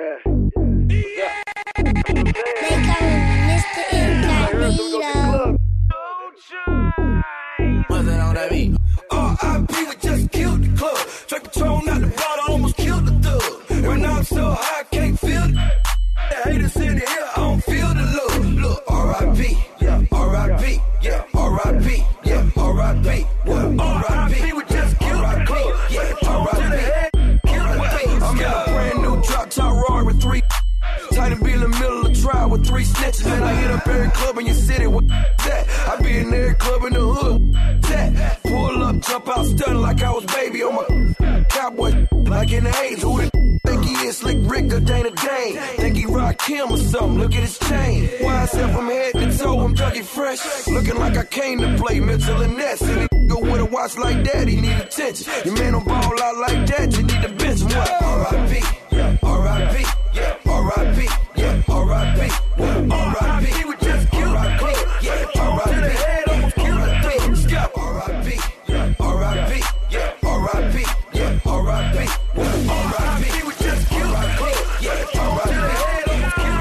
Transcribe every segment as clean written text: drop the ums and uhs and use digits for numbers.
R.I.P. we just killed the club. Drake Patron out the bottle, almost killed the thug. Right now I'm so high, I can't feel it. The haters in the air, I don't feel the love. Look, R.I.P. Yeah, R.I.P. Yeah, R.I.P. Yeah, R.I.P. What? R.I.P. we just killed the club. Yeah, R.I.P. Killed the thug. I'm in a brand new drop top Rory with 3. Tight and be in the middle of trial with 3 snitches. And I hit up every club in your city. What that? I be in every club in the hood. That pull up, jump out, stunning like I was baby on my cowboy. Like in the 80s, who the think he is? Slick Rick or Dana Dane? Think he rock him or something? Look at his chain. Why I said from head to toe, I'm Dougie Fresh. Looking like I came to play Mitchell and Ness. And he go with a watch like that, he need attention. Your man don't ball out like that, you need to bench him. What? R.I.P. Yeah, R.I.P. Yeah, R.I.P. Yeah, R.I.P. What? R.I.P. we just killed the club. Yeah, R.I.P. almost killed the thug. Scott. R.I.P. Yeah, R.I.P. Yeah, R.I.P. Yeah, R.I.P. What? R.I.P. we just killed the club. Yeah, R.I.P. almost killed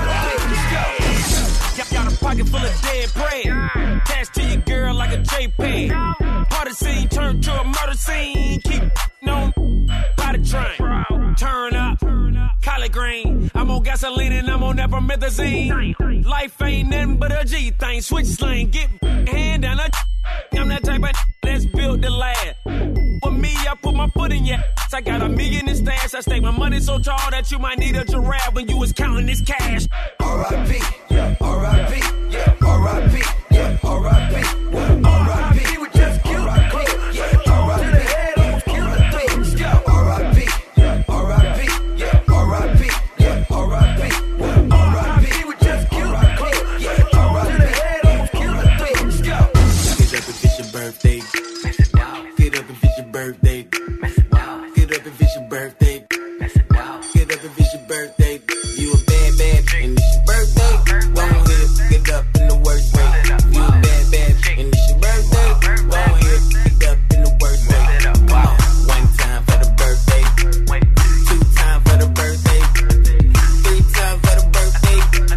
the thug. Got a pocket full of dead bread. Attached to your girl like a JPEG. Party scene turned to a murder scene. Keep on by the train. Turn up. Collard green. I'm on gasoline and I'm on epimethazine. Life ain't nothing but a G thing. Switch slang, get hand down a. I'm that type of that's built to last. For me, I put my foot in your ass. I got $1 million in stash. I stake my money so tall that you might need a giraffe when you was counting this cash. R.I.P. Yeah, R.I.P. Yeah, R.I.P. Yeah, R.I.P. What? R.I.P. we just killed the club. Yeah, R.I.P. almost killed the thug. Yeah, R.I.P. Yeah, R.I.P. Yeah, R.I.P. Yeah, R.I.P. What? R.I.P. we just killed the club. Yeah, R.I.P. almost killed the thug. Yeah. Get up if it's your birthday. Get up if it's your birthday. Get up if it's your birthday. Get up if it's your birthday. You a bad, and it's your birthday. Go ahead, get up in the worst way. You a bad, and it's your birthday. Go ahead, get up in the worst way. Come on, 1 time for the birthday, 2 times for the birthday, 3 times for the birthday.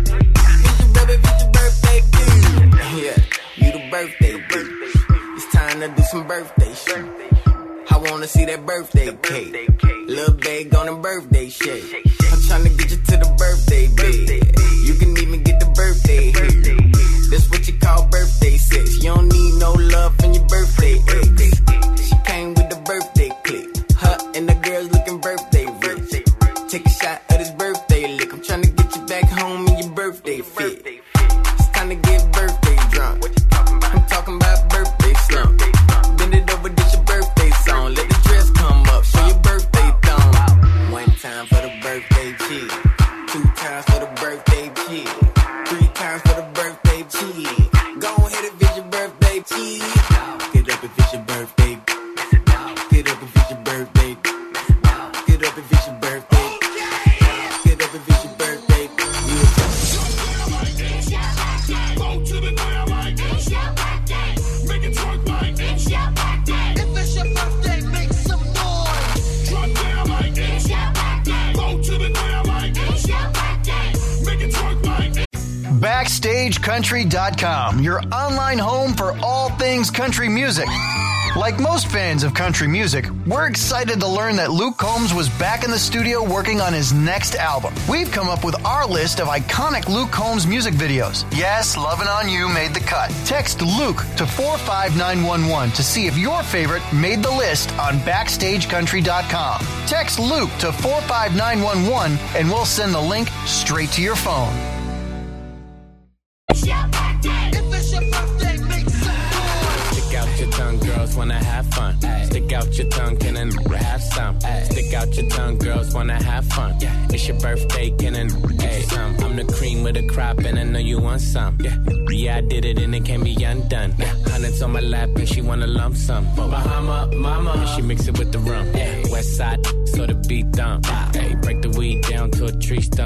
It's your birthday, yeah, you the birthday bitch. It's time to do some birthday shit. I wanna see that birthday cake. Lil' bag on the birthday shit. I'm tryna get you to the birthday bed. You can even get the birthday here. That's what you call birthday sex. You don't need no love in your birthday ex. She came with the birthday click. Her and the girls looking birthday rich. Take a shot of this birthday lick. I'm tryna get you back home in your birthday fit. It's time to get birthday drunk. I'm talking about birthday slump. Bend it over, this your birthday song. Let the dress come up, show your birthday thong. 1 time for the birthday cheer, 2 times for the birthday cheer, 3 times for the birthday cheer. Go ahead if it's your birthday cheer. Get up if it's your birthday. Get up if it's your birthday. Get up if it's your birthday. Get up if it's your birthday. Go to the night like it's your birthday. Make it twerk like it's your birthday. If it's your birthday, make some noise. Drop down like it's your birthday. Go to the night like it's your birthday. Make it twerk like it's BackstageCountry.com, your online home for all things country music. Like most fans of country music, we're excited to learn that Luke Combs was back in the studio working on his next album. We've come up with our list of iconic Luke Combs music videos. Yes, Lovin' On You made the cut. Text Luke to 45911 to see if your favorite made the list on BackstageCountry.com. Text Luke to 45911 and we'll send the link straight to your phone. your birthday. If it's your birthday, make some noise. Stick out your tongue, girls wanna have fun. Stick out your tongue, can I have some? Stick out your tongue, girls wanna have fun. It's your birthday, can I have some? I'm the cream of the crop, and I know you want some. Yeah, I did it, and it can't be undone. Hundreds on my lap, and she wanna lump sum. Bahama, mama, and she mix it with the rum. West side, so the beat dump. Break the weed down to a tree stump.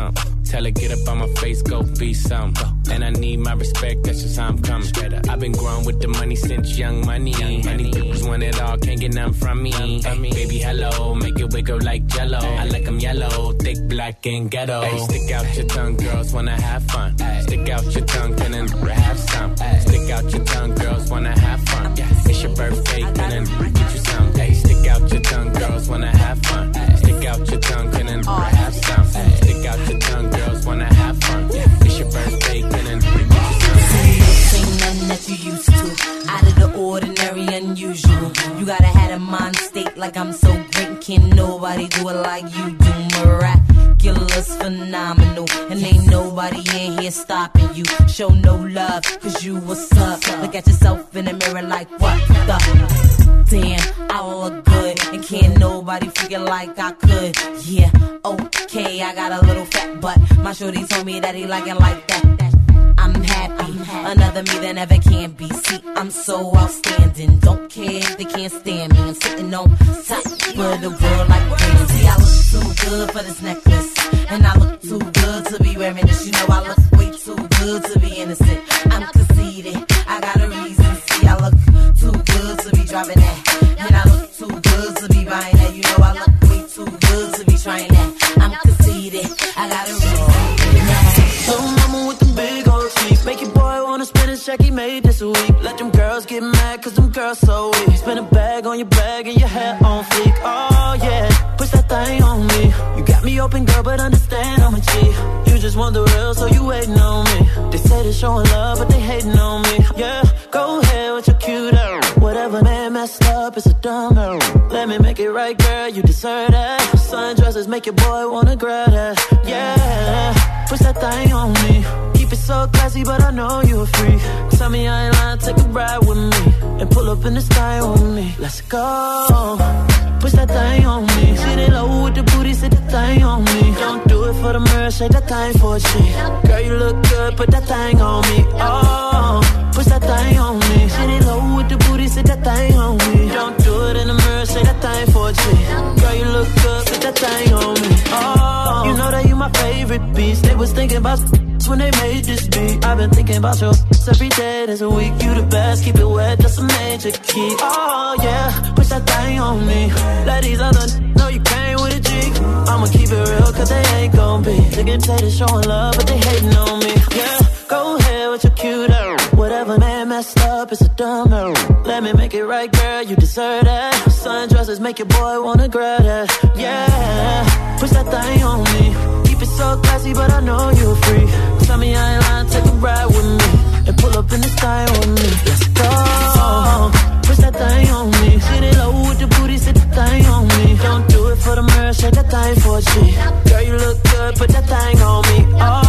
Tell her, get up on my face, go be some. And I need my respect, that's just how I'm coming. I've been growing with the money since young money. Honey bitches want it all, can't get none from me. Ay, baby, hello, make it wiggle like jello. I like them yellow, thick, black, and ghetto. Ay, stick out your tongue, girls wanna have fun. Stick out your tongue, can then have some. Stick out your tongue, girls wanna have fun. It's your birthday, can then get you some. Ay, stick out your tongue, girls wanna have fun. Stick out your tongue, can then have some. Stick out your tongue, girls wanna have fun. It's your birthday, can then get you some. Ain't nothing that you used to, out of the ordinary, unusual. You gotta have a mind state like I'm so great, can't nobody do it like you do. Miraculous, phenomenal, and ain't nobody in here stopping you. Show no love, cause you what's up. Look at yourself in the mirror like what the damn, I look good, and can't nobody figure like I could. Yeah, okay, I got a little fat butt. My shorty told me that he like it like that. I'm happy, another me that never can be. See, I'm so outstanding. Don't care if they can't stand me. I'm sitting on top of the world like crazy. See, I look too good for this necklace, and I look too good to be wearing this. You know I look way too good to be innocent. I'm conceited, I got a reason. See, I look too good to be driving that, and I look too good to be buying that. You know I look way too good to be trying that. I'm conceited, I got a reason. Little mama with them big old teeth, make your boy wanna spend his check he made this week. Let them girls get mad cause them girls so weak. Spin a bag on your bag and your hair on fleek. Oh yeah, push that thing on me. You got me open girl but understand I'm a G. You just want the real so you waiting on me. They say they're showing love but they hating on me. Yeah, go ahead with your cute air. Whatever man messed up, it's a dumb error. Let me make it right girl, you deserve that. Sundresses make your boy wanna grab that. Yeah, push that thing on me. Keep it so classy, but I know you a freak. Tell me I ain't lying, take a ride with me and pull up in the sky on me. Let's go. Push that thing on me. Sit it low with the booty, sit that thing on me. Don't do it for the mirror, shake that thing for a cheek. Girl, you look good, put that thing on me. Oh, push that thing on me. Sit it low with the booty, sit that thing on me. Don't do it in the mirror, shake that thing for a cheek. Girl, you look good, put that thing on me. Oh, you know that you my favorite beast. They was thinking about when they made this beat. I've been thinking about your every day, there's a week. You the best, keep it wet, that's a major key. Oh yeah, push that thing on me. Let these other know you came with a G. I'ma keep it real, cause they ain't gon' be. They can say they showing love, but they hating on me. Yeah, go ahead with your cute error. Whatever man messed up, it's a dumb error. Let me make it right, girl, you deserve that. Sundresses make your boy wanna grab that. Yeah, push that thing on me. Keep it so classy, but I know you a freak. Tell me I ain't lying, take a ride with me and pull up in the sky with me. Let's go. Push that thing on me. Sit it low with the booty, sit that thing on me. Don't do it for the mirror, shake that thing for a cheek. Girl, you look good, put that thing on me.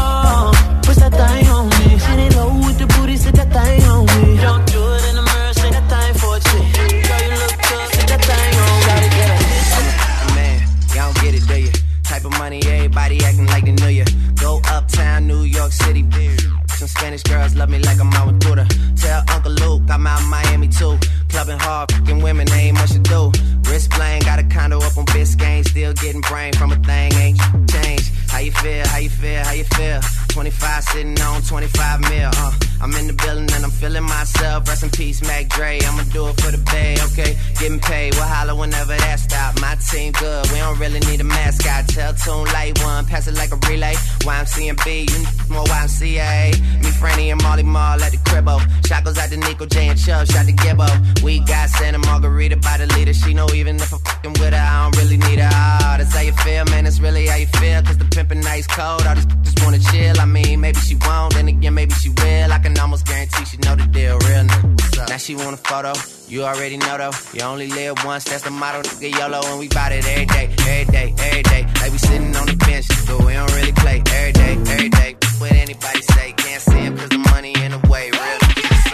Oh, push that thing on me. Sit it low with the booty, sit that thing on me. Don't do it in the mirror, shake that thing for a cheek. Girl, you look good, sit that thing on me. Gotta get it. Man, y'all don't get it, do you? Type of money, everybody acting like they knew ya. Go uptown, New York City, some Spanish girls love me like I'm out with Buddha. Tell Uncle Luke I'm out in Miami too. Clubbing hard, fucking women, they ain't much to do. Wrist bling, got a condo up on Biscayne. Still getting brain from a thing, ain't changed. How you feel, how you feel, how you feel? 25 sitting on 25 mil, I'm in the building and I'm feeling myself. Rest in peace, Mac Dre, I'ma do it for the bay, okay? Getting paid, we'll holler whenever that stop. My team good, we don't really need a mascot. Tell Tune Light One, pass it like a relay. YMC and B, you more YMCA. Me, Franny, and Molly Mall at the cribbo. Shot goes out to Nico, J, and Chubb, shot to Gibbo. We got Santa Margarita by the leader. She know even if I'm fucking with her, I don't really need her. Oh, that's how you feel, man, that's really how you feel. Cause the pimpin' nice cold, all these just wanna chill. I mean, maybe she won't, then again, maybe she will. I can almost guarantee she know the deal, real nigga, what's up? Now she want a photo, you already know though. You only live once, that's the motto, nigga, YOLO. And we bout it every day, every day, every day. Like we sitting on the bench, but we don't really play. Every day, every day. What anybody say, can't see him cause the money in the way, real nigga, what's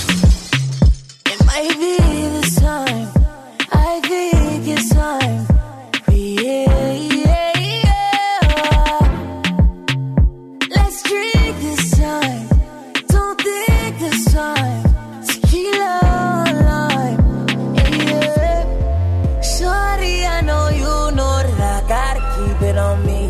up? It might be this time, I think it's time. Let's drink this time, don't think this time. Tequila lime, yeah. Shorty, I know you know that I gotta keep it on me.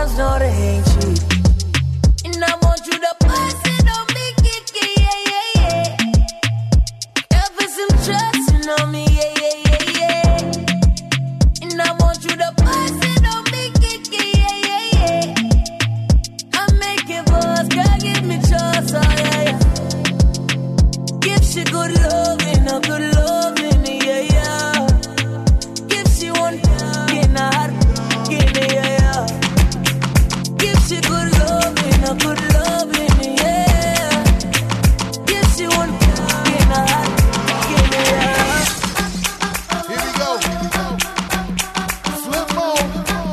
girls know they ain't cheap. And I want you to bust it on me, yeah, yeah, yeah. Ever some trust on me, yeah, yeah, yeah, yeah. And I want you to bust it on me, yeah, yeah, yeah. I make it buzz, girl, give me trust, oh yeah, yeah. Give she good loving, a good loving, yeah, yeah. Give she one, get a heart, get it, yeah, yeah. Give she good loving, a good loving, yeah. Give she one, get a heart, get it, yeah. Here we go. Flip mode.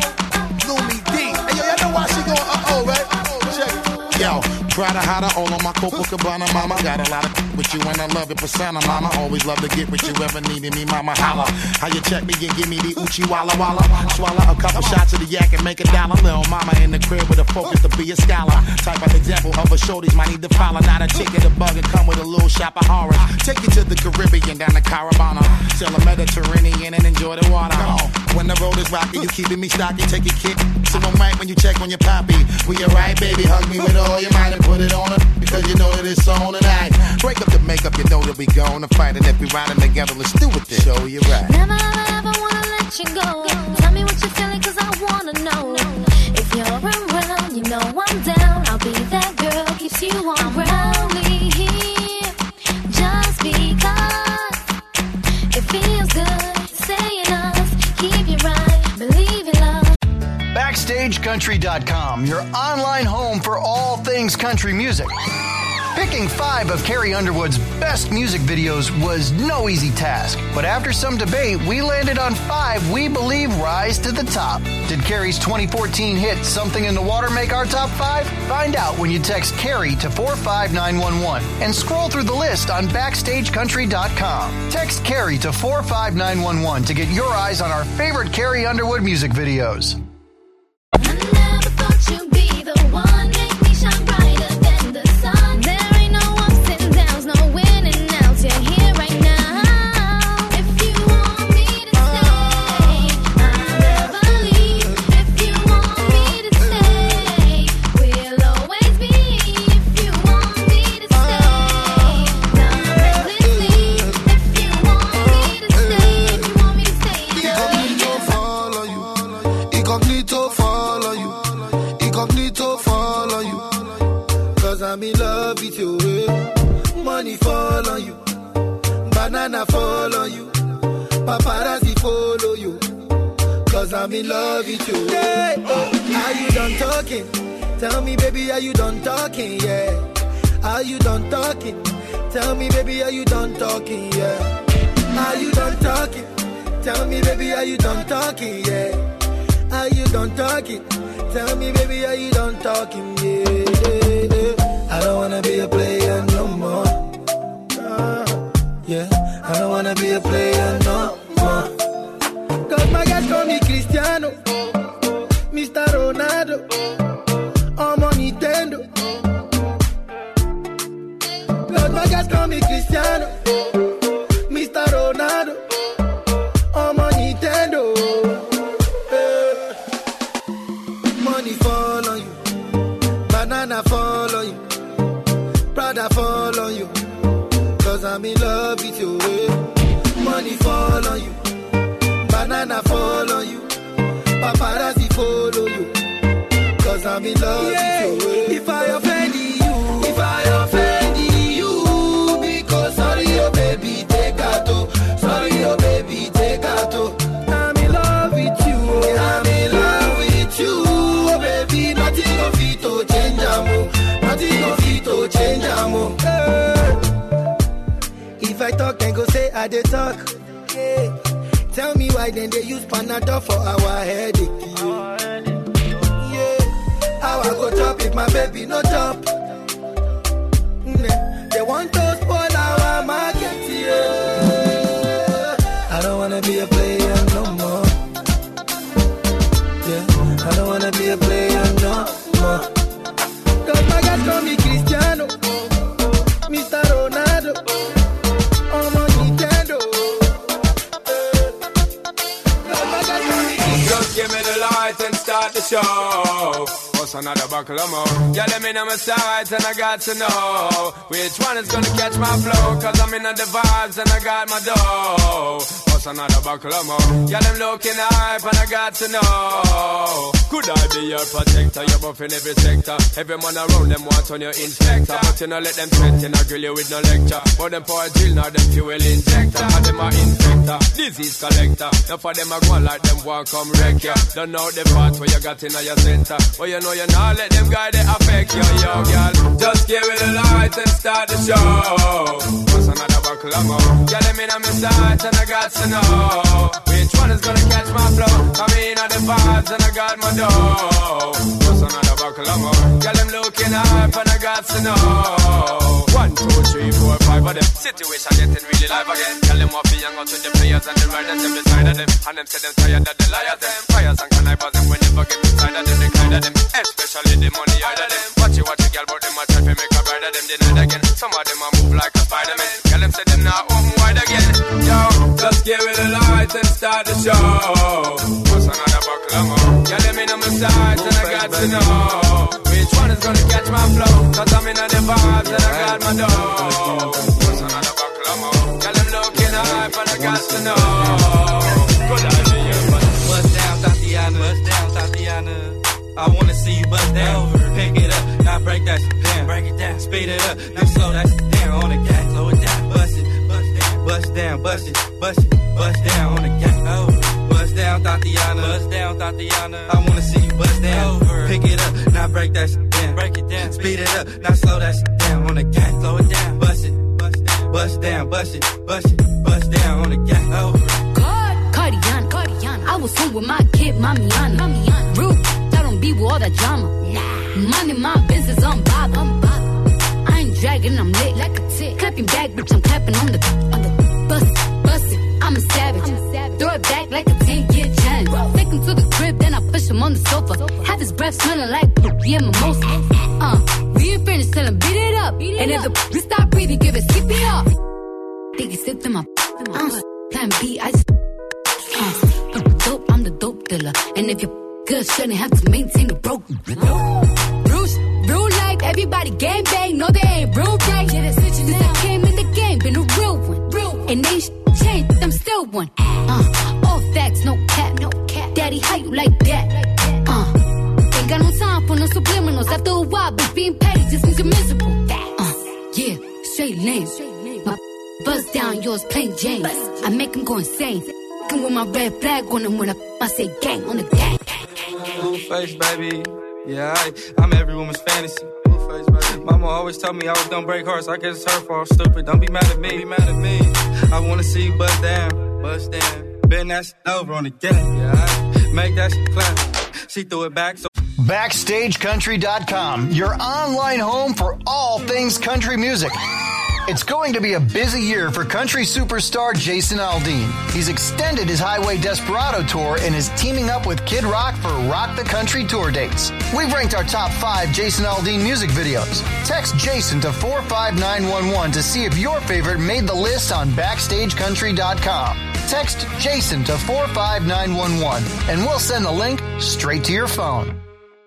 Lumi D. Hey, yo, y'all know why she going uh-oh, right? Check it. Yo, Prada hotter, all on my Copacabana, mama. Got a lot of with you and I love it, persona, mama. Always love to get with you, ever needed me, mama. Holla. How you check me and give me the Uchi Walla Walla. Swallow a couple shots of the yak and make a dollar. Little mama in the crib with a focus to be a scholar. Type of example of a shorties might need to follow. Not a ticket, a bug, and come with a little shop of horrors. Take you to the Caribbean, down to Caravana. Sail the Mediterranean and enjoy the water. When the road is rocky, you keeping me stocky. Take your kid, so I'm right when you check on your poppy. We alright, baby, hug me with all your might and put it on her, because you know that it's on tonight. Break up the makeup, you know that we gonna fight. And if we riding together, let's do it then. Show you right. Never ever wanna let you go. Tell me what you're feeling, cause I wanna know. If you're around, you know I'm down. I'll be that girl, keeps you on only here just because it feels good. Saying us, keep you right, believe in love. BackstageCountry.com, your online home for all things country music. Picking 5 of Carrie Underwood's best music videos was no easy task, but after some debate, we landed on 5 we believe rise to the top. Did Carrie's 2014 hit Something in the Water make our top 5? Find out when you text Carrie to 45911 and scroll through the list on BackstageCountry.com. Text Carrie to 45911 to get your eyes on our favorite Carrie Underwood music videos. I never thought you'd be the one, make me shine brighter than the sun. There ain't no ups and downs, no winning outs. You're here right now. If you want me to stay, I'll never leave. If you want me to stay, we'll always be. If you want me to stay, come and let's leave. If you want me to stay, if you want me to stay, Incognito follow you. Incognito follow you. Incognito follow you. Cause I'm in love with you. Money fall on you. Banana fall on you. Paparazzi follow you. Cause I'm in love with you. Yeah. Are you done talking? Tell me, baby, are you done talking? Yeah. Are you done talking? Tell me, baby, are you done talking? Yeah. Are you done talking? Tell me, baby, are you done talking? Yeah. Are you done talking? Tell me, baby, are you done talking? Yeah, yeah, yeah. I don't wanna be a player no more. Yeah, I don't wanna be a player no more. Cause my guys call me Cristiano, Mr. Ronaldo, I'm on Nintendo. Cause my guys call me Cristiano, Mr. Ronaldo, I'm on Nintendo. Money fall on you, banana fall on you, Prada fall on you. Cause I'm in love with you. Money fall on you, banana fall on you, paparazzi follow you. Cause I'm in love with you. If I offend you, if I offend you, because sorry, oh baby, take out. Sorry, oh baby, take out. I'm in love with you. I'm in love with you. Oh baby, nothing of it to change amo. Nothing of it to change amo. If I talk, then go say I dey talk. Yeah. Tell me why then they use Panadol for our headache. Yeah. How I go chop if my baby no chop? They want to spoil our market. Yeah. I don't wanna be a player no more. Yeah. I don't wanna be a player no more. Cause my guys call me Cristiano, Mr. Ronaldo, I'm on Nintendo. Just give me the light and start start the show. What's another buckle of more? Yeah, let me know my sides and I got to know which one is gonna catch my flow. Cause I'm in the vibes and I got my dough. What's another buckle of more? Yeah, them looking hype and I got to know. Could I be your protector? You're buff in every sector. Every man around them wants on your inspector. But you know let them threaten, I grill you with no lecture. But them pour a drill, now them fuel injector. And them a infector, disease collector. Now for them a go like them want come wreck ya. Don't know the part where you got in your center. But you know you not let them guy they affect you, yo, girl. Just give it a light and start the show. What's another buckle of more? Yeah, them in on my sides and I got to know which one is gonna catch my flow. I'm in on the vibes and I got my dough. What's another buckle of more? Yeah, them looking hype and I got to know 1, 2, 3, 4, 5 of them. Situation getting really live again. Tell them what be young out with the players and the riders them beside of them. And them say them tired of the liars them. Fires and connivers them when they forget inside of them. They kind of them, especially the money out of them. Watch it girl, but them a try to make a bride of them denied again. Some of them a move like a Spider-Man. Tell them say them not open wide again. Yo, just give it a light and start the show. What's another buckle of more? Yeah, them in on my sides and I got to know which one is gonna catch my flow. Cause I'm in on the vibes and I got my dough. What's another buckle of more? Yeah, them looking hype and I got to know. Could I be your bust down, Tatiana? Bust down, Tatiana. I wanna see you bust down. Pick it up, now break that shit down. Break it down, speed it up, now slow that shit down on the gas. Slow it down, bust it, bust down, bust it, bust it, bust down on the gas. Bust down, Tatiana. Bust down, Tatiana. I wanna see you bust down. Pick it up, now break that shit down. Break it down, speed it up, now slow that shit down on the gas. Slow it down, bust it, bust down, bust it, bust down on the gas. Cardiana, I was home with my kid, Mamiana. Rude, I don't be with all that drama. Minding my business, I'm bobbing. I ain't dragging, I'm lit like a tick. Clapping back, bitch, I'm clapping on the bust it. I'm a savage. Throw it back like a 10-year challenge. Take him to the crib, then I push him on the sofa. Have his breath smelling like yeah, mimosa. We ain't finished, tell him beat it up. And if the stop breathing, give it CPR. Think he slipped in my plan B, I just I'm the dope dealer. And if you're good, shouldn't have to maintain the broke. Bruce, real life, everybody gang bang. No, they ain't real right. Since I came in the game, been a real one. And they changed, I'm still one. All facts, no cap. Daddy, how you like that? Ain't got no time for no subliminals. After a while, but being petty just means you're miserable. Yeah, straight lane. My buzz down, yours plain Jane. I make him go insane. With my red flag on him when I say gang on the gang. Blueface, baby. Yeah, I'm every woman's fantasy. Blueface, baby. Mama always told me I was gonna break hearts. I guess it's her fault. Stupid. Don't be mad at me. I wanna see you bust down. Bend that shit over on the gang. Yeah, make that shit clap. She threw it back. So BackstageCountry.com, your online home for all things country music. It's going to be a busy year for country superstar Jason Aldean. He's extended his Highway Desperado tour and is teaming up with Kid Rock for Rock the Country tour dates. We've ranked our top 5 Jason Aldean music videos. Text Jason to 45911 to see if your favorite made the list on BackstageCountry.com. Text Jason to 45911 and we'll send the link straight to your phone.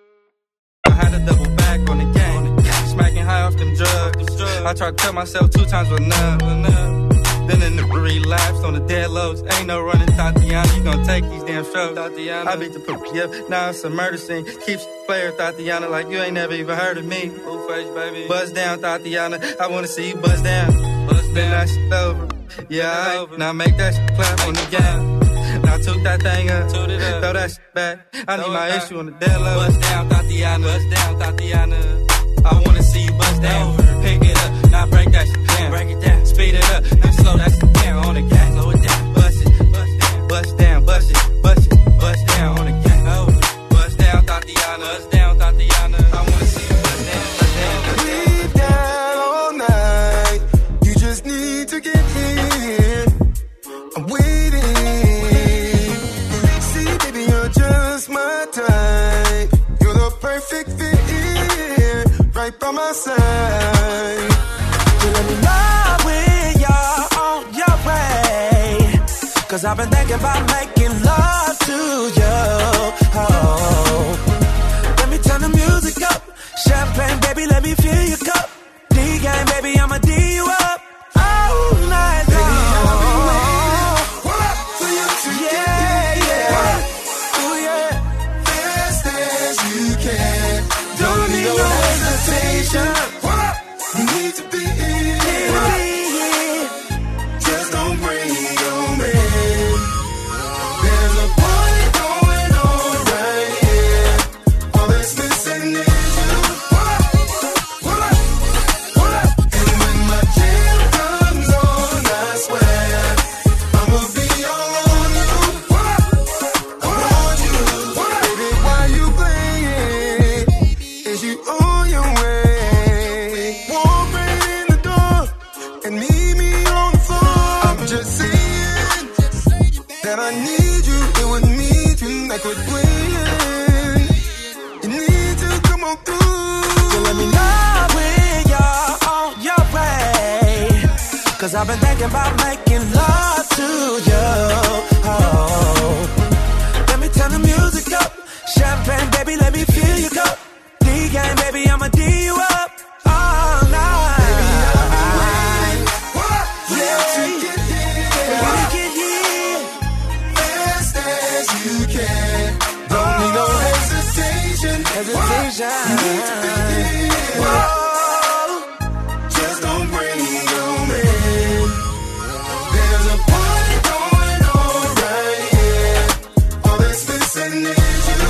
I had to double back on the game. Smacking high off them drugs. I tried to tell myself 2 times was enough. Then in the relapse on the dead lows. Ain't no running, Tatiana. You gon' take these damn strokes, Tatiana. I beat the poop, yep. Now it's a murder scene. Keeps player, Tatiana, like you ain't never even heard of me. Blueface, baby. Buzz down, Tatiana. I wanna see you buzz down. Then that shit over. Yeah, now make that shit clap on the game. Now took that thing up, throw that shit back. I need my issue on the dead low. Buzz down, Tatiana. I wanna see you bust down. Pick it up, now break that shit down. Break it down, speed it up, now slow that shit down on the gas. Slow it down, bust it, bust down, bust down on the gas. Bust down, Tatiana. I wanna see you bust down. We've down all night. You just need to get here. I'm waiting. See, baby, you're just my type. You're the perfect fit. Right by my side. So let me know when you're on your way. Cause I've been thinking about making love to you. Oh, like we're playing. You need to come on through. So let me know when you're on your way, 'cause I've been thinking about making love to you. Oh, let me turn the music up. Champagne, baby, let me fill your cup. D-game, baby, I'ma D you up all night. Baby, I'll be waiting. Yeah, to get here. Fast as you can. Don't need no hesitation. You need to be here. Just don't bring them in. There's a party going on right here. All that's missing is you.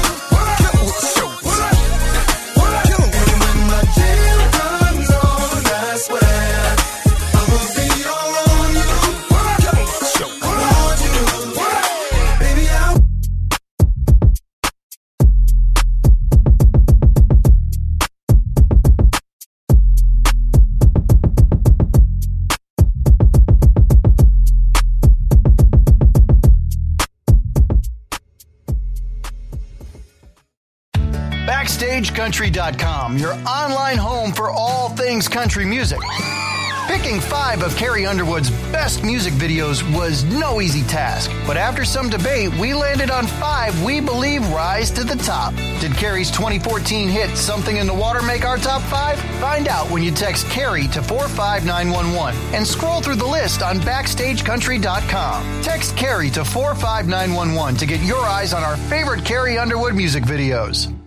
And when my jam comes on, I swear I'ma be all on you. On you. Baby, I'll BackstageCountry.com, your online home for all things country music. Picking 5 of Carrie Underwood's best music videos was no easy task, but after some debate, we landed on 5 we believe rise to the top. Did Carrie's 2014 hit Something in the Water make our top 5? Find out when you text Carrie to 45911 and scroll through the list on BackstageCountry.com. Text Carrie to 45911 to get your eyes on our favorite Carrie Underwood music videos.